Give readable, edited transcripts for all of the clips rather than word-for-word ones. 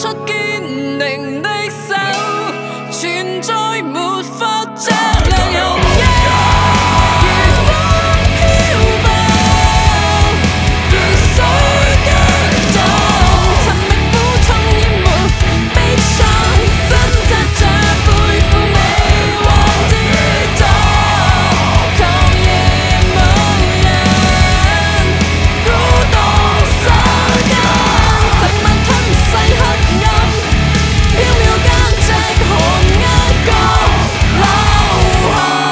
坚定的手，存在没法丈量容忍。如风飘泊，如水激荡，寻觅苦痛淹没悲伤，挣扎着背负未忘跌宕，狂野无人，孤獨生根，曾漫吞噬黑暗，縹緲間隻寒一角留下。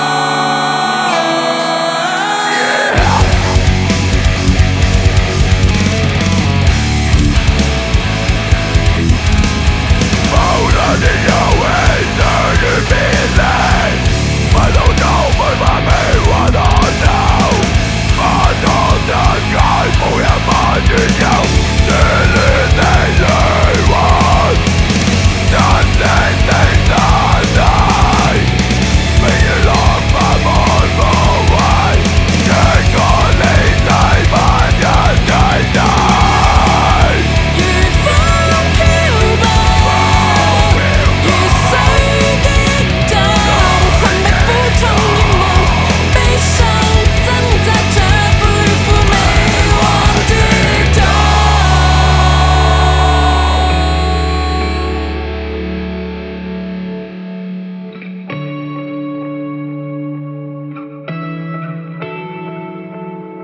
无论你有意生与别离，奋斗就会把迷幻打倒。漫长的街，不要把自由撕裂的欲望，真正的难耐，明日浪漫滿無謂，經過你細慢人世界。 如風飄泊，如水激盪，尋覓苦痛淹沒悲傷，掙扎着背負未忘跌宕。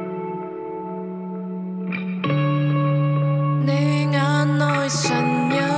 你眼內神隱。